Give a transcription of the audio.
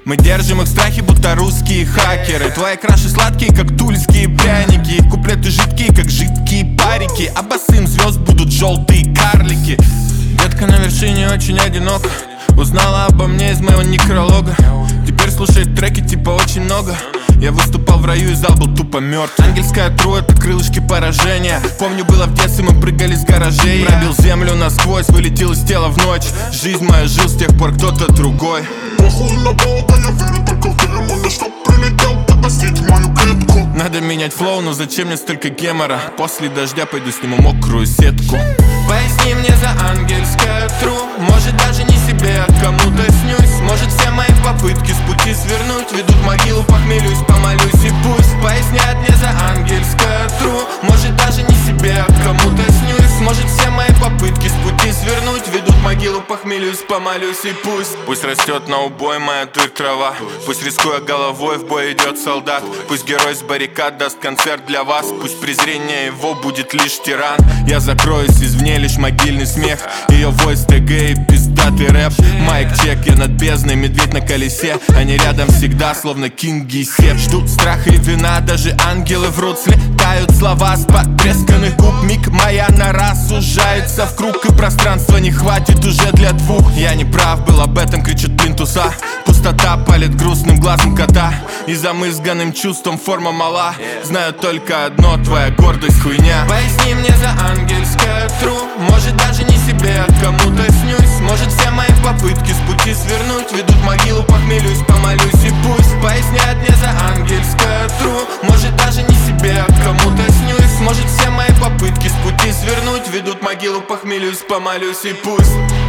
Мы держим их в страхе, будто русские хакеры. Твои краши сладкие, как тульские пряники. Куплеты жидкие, как жидкие парики. А босым звезд будут желтые карлики. Детка на вершине очень одиноко. Узнала обо мне из моего некролога. Теперь слушает треки типа очень много. Я выступал в раю и зал был тупо мертв. Ангельская тру — это крылышки поражения. Помню, было в детстве, мы прыгали с гаражей. Пробил землю насквозь, вылетел из тела в ночь. Жизнь моя жил с тех пор кто-то другой. Похуй на Бога, я верю только в демона, чтоб прилетел погасить мою клетку. Надо менять флоу, но зачем мне столько гемора? После дождя пойду сниму мокрую сетку. Поясни мне за ангельское тру. Может даже не себе, а кому-то снюсь. Может все мои попытки с пути свернуть ведут в могилу, похмелюсь, помолюсь и пусть пояснят мне за ангельское тру. Может даже не себе, а кому-то снюсь. Может все мои попытки с пути свернуть ведут в могилу, похмелюсь, помолюсь и пусть. Пусть растет на убой моя дырь трава. Пусть рискуя головой в бой идет солдат. Пусть герой с баррикад даст концерт для вас. Пусть презрение его будет лишь тиран. Я закроюсь извне, лишь могильный смех. Ее войс ТГ и пиздатый рэп. Майк чек, я над бездной, медведь на колесе. Они рядом всегда, словно Кинг и Сеп. Ждут страх и вина, даже ангелы врут. Слетают слова с потресканных губ. Миг моя нора сужается в круг, и пространства не хватит уже для двух. Я не прав был, об этом кричат плинтуса. Пустота палит грустным глазом кота. И замызганным чувством форма мала. Знаю только одно, твоя гордость хуйня. Поясни мне за ангельское тру. Может даже не себе, а кому-то снюсь. Может все мои попытки с пути свернуть ведут в могилу, похмелюсь, помолюсь и пусть пояснят мне за ангельское тру. Может даже не себе, а кому-то снюсь. Может все мои попытки с пути свернуть ведут в могилу, похмелюсь, помолюсь и пусть.